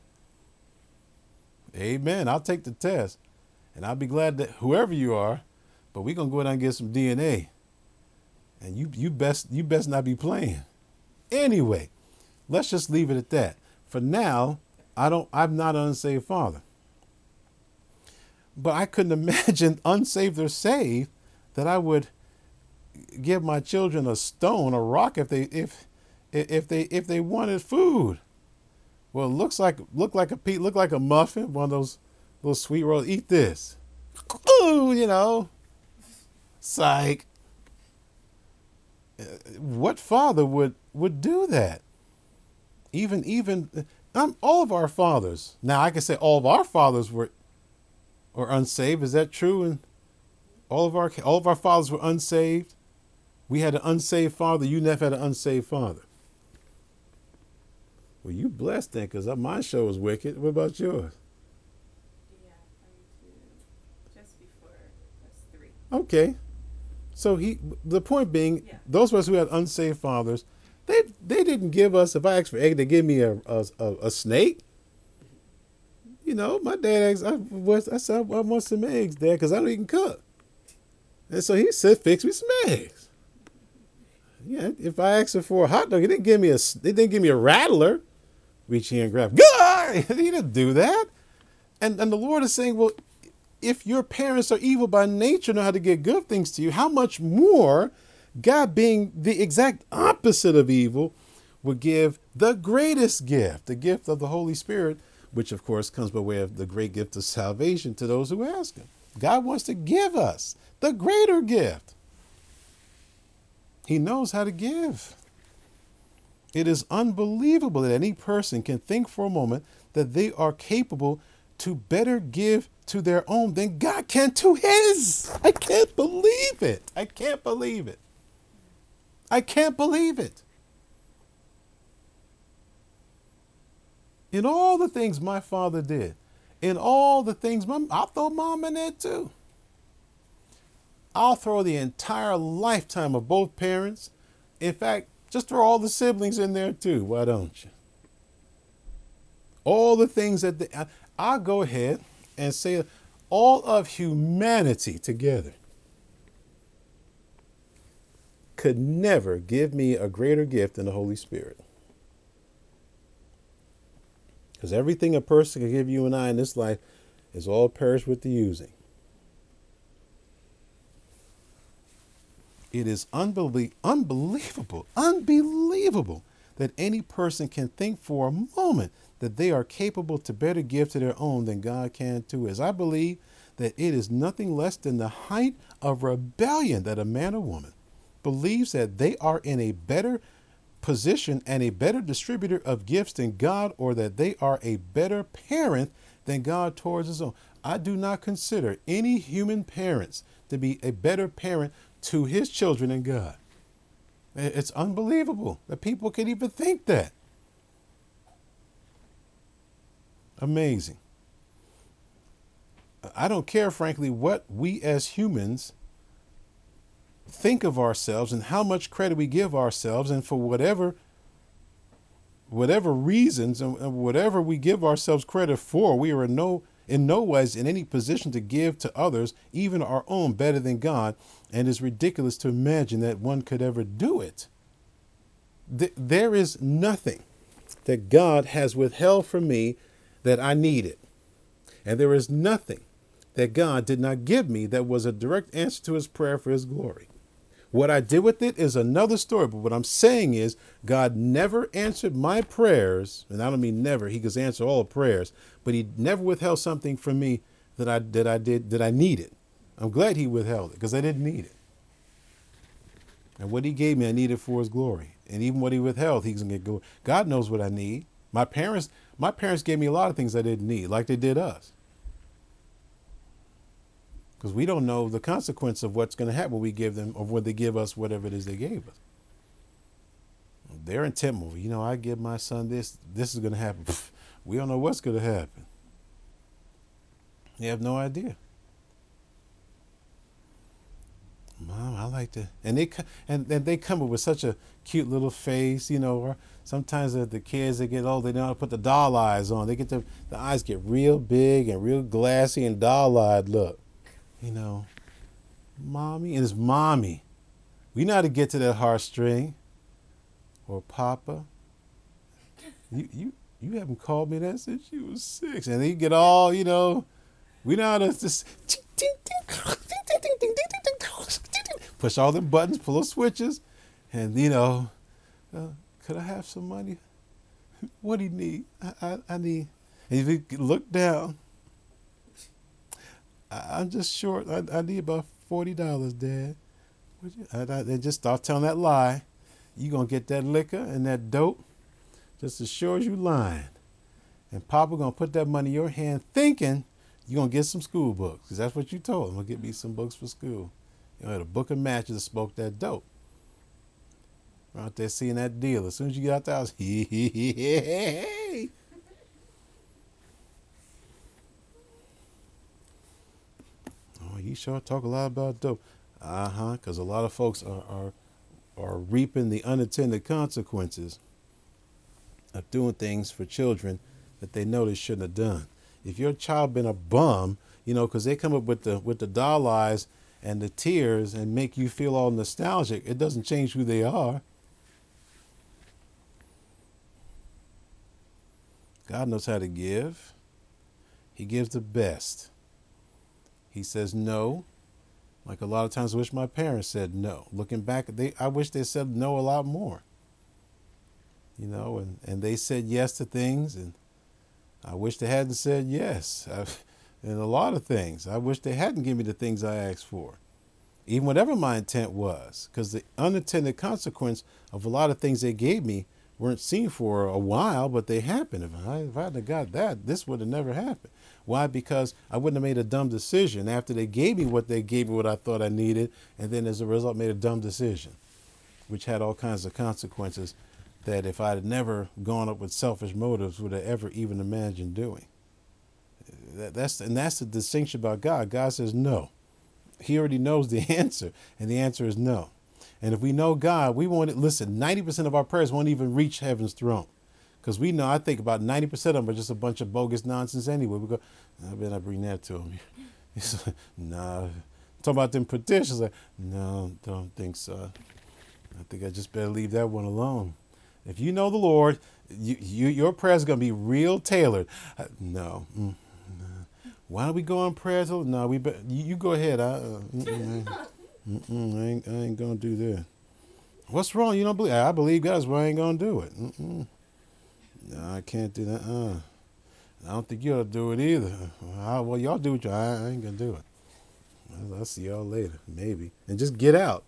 Amen. I'll take the test. And I'll be glad that whoever you are, but we're going to go down and get some D N A. And you, you best, you best not be playing. Anyway, let's just leave it at that. For now, I don't, I'm not an unsaved father. But I couldn't imagine, unsaved or saved, that I would give my children a stone, a rock, if they if if they if they wanted food. Well, it looks like look like a pe look like a muffin, one of those little sweet rolls. Eat this. Ooh, you know, psych. What father would would do that? Even even um, all of our fathers. Now I can say all of our fathers were. Or unsaved. Is that true? And all of our all of our fathers were unsaved. We had an unsaved father. You never had an unsaved father. Well, you blessed then, because my show was wicked. What about yours? Yeah, twenty-two, just before I was three. Okay. So he, the point being, Yeah. those of us who had unsaved fathers, they they didn't give us. If I asked for egg, they give me a a, a, a snake. You know, my dad asked, I was I said I want some eggs, Dad, because I don't even cook. And so he said, fix me some eggs. Yeah, if I asked him for a hot dog, he didn't give me a they didn't give me a rattler. Reach here and grab. God, he didn't do that. And and the Lord is saying, well, if your parents are evil by nature, know how to get good things to you, how much more God, being the exact opposite of evil, would give the greatest gift, the gift of the Holy Spirit, which of course comes by way of the great gift of salvation to those who ask him. God wants to give us the greater gift. He knows how to give. It is unbelievable that any person can think for a moment that they are capable to better give to their own than God can to his. I can't believe it. I can't believe it. I can't believe it. In all the things my father did, in all the things, my, I'll throw mom in there too. I'll throw the entire lifetime of both parents. In fact, just throw all the siblings in there too. Why don't you? All the things that they, I, I'll go ahead and say all of humanity together could never give me a greater gift than the Holy Spirit. Because everything a person can give you and I in this life is all perished with the using. It is unbelie- unbelievable, unbelievable that any person can think for a moment that they are capable to better give to their own than God can to his. I believe that it is nothing less than the height of rebellion that a man or woman believes that they are in a better position and a better distributor of gifts than God, or that they are a better parent than God towards his own. I do not consider any human parents to be a better parent to his children than God. It's unbelievable that people can even think that. Amazing. I don't care, frankly, what we as humans think of ourselves and how much credit we give ourselves, and for whatever whatever reasons and whatever we give ourselves credit for, we are no in no ways in any position to give to others, even our own, better than God. And it's ridiculous to imagine that one could ever do it. Th- there is nothing that God has withheld from me that I needed. And there is nothing that God did not give me that was a direct answer to his prayer for his glory. What I did with it is another story. But what I'm saying is God never answered my prayers. And I don't mean never. He could answer all prayers, but he never withheld something from me that I, that I did, that I needed. I'm glad he withheld it because I didn't need it. And what he gave me, I needed for his glory. And even what he withheld, he's going to get go. God knows what I need. My parents, my parents gave me a lot of things I didn't need, like they did us. Because we don't know the consequence of what's going to happen when we give them, or when they give us whatever it is they gave us. Their intent movie, you know, I give my son this, this is going to happen. We don't know what's going to happen. You have no idea. Mom, I like to, and they and, and they come up with such a cute little face, you know. Or sometimes the, the kids that get old, they know how to put the doll eyes on. They get the the eyes get real big and real glassy and doll-eyed look. You know, mommy, and it's mommy. We know how to get to that heartstring. Or Papa. You you you haven't called me that since you was six, and they get all, you know. We know how to just push all them buttons, pull those switches, and you know, uh, could I have some money? What do you need? I, I, I need. And if you look down, I, I'm just short. I, I need about forty dollars, Dad. Would you? And, I, and just start telling that lie. You gonna get that liquor and that dope, just as sure as you lying. And Papa gonna put that money in your hand, thinking you're going to get some school books, because that's what you told him. I'm going to get me some books for school. You know, I had a book of matches that smoked that dope. Right? out there seeing that deal. As soon as you get out the house, hey. Oh, you sure talk a lot about dope. Uh huh. Because a lot of folks are, are are reaping the unintended consequences of doing things for children that they know they shouldn't have done. If your child been a bum, you know, because they come up with the with the doll eyes and the tears and make you feel all nostalgic, it doesn't change who they are. God knows how to give. He gives the best. He says no. Like a lot of times I wish my parents said no. Looking back, they I wish they said no a lot more. You know, and, and they said yes to things, and I wish they hadn't said yes. I, and a lot of things. I wish they hadn't given me the things I asked for. Even whatever my intent was. Because the unintended consequence of a lot of things they gave me weren't seen for a while, but they happened. If I, if I hadn't have got that, this would have never happened. Why? Because I wouldn't have made a dumb decision after they gave me what they gave me, what I thought I needed, and then as a result made a dumb decision, which had all kinds of consequences that if I had never gone up with selfish motives would have ever even imagined doing. That, that's and that's the distinction about God. God says no. He already knows the answer, and the answer is no. And if we know God, we won't listen. ninety percent of our prayers won't even reach heaven's throne, because we know. I think about ninety percent of them are just a bunch of bogus nonsense anyway. We go, I bet I bring that to him. He's like, nah. Talking about them petitions, like, no, don't think so. I think I just better leave that one alone. If you know the Lord, you, you, your prayers are going to be real tailored. Uh, no. Mm, no. Why don't we go on prayers? No, we be, you, you go ahead. I, uh, mm-mm, mm-mm, I ain't, I ain't going to do that. What's wrong? You don't believe? I believe God, so I ain't going to do it. Mm-mm. No, I can't do that. Uh, I don't think you ought to do it either. Uh, well, y'all do it. I, I ain't going to do it. I'll, I'll see y'all later, maybe. And just get out.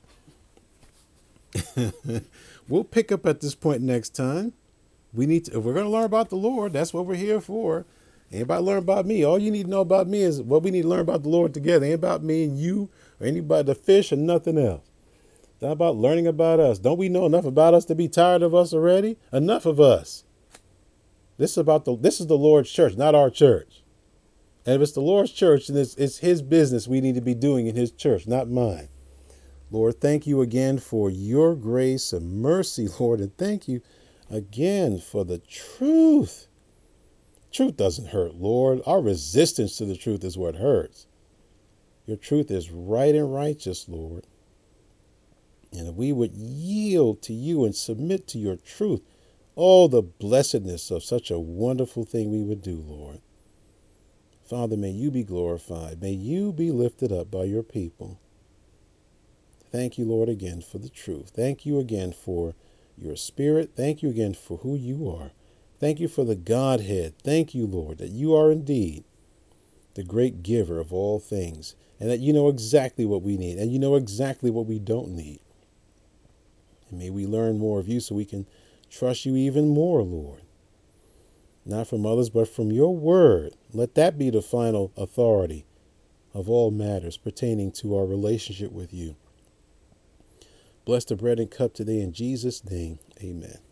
We'll pick up at this point next time. We need to, if we're going to learn about the Lord, that's what we're here for. Anybody learn about me? All you need to know about me is what we need to learn about the Lord together. Ain't about me and you or anybody, the fish or nothing else. It's not about learning about us. Don't we know enough about us to be tired of us already? Enough of us. This is about the. This is the Lord's church, not our church. And if it's the Lord's church, then it's, it's His business we need to be doing in His church, not mine. Lord, thank you again for your grace and mercy, Lord, and thank you again for the truth. Truth doesn't hurt, Lord. Our resistance to the truth is what hurts. Your truth is right and righteous, Lord. And if we would yield to you and submit to your truth, oh, the blessedness of such a wonderful thing we would do, Lord. Father, may you be glorified. May you be lifted up by your people. Thank you, Lord, again for the truth. Thank you again for your spirit. Thank you again for who you are. Thank you for the Godhead. Thank you, Lord, that you are indeed the great giver of all things, and that you know exactly what we need, and you know exactly what we don't need. And may we learn more of you so we can trust you even more, Lord. Not from others, but from your word. Let that be the final authority of all matters pertaining to our relationship with you. Bless the bread and cup today in Jesus' name. Amen.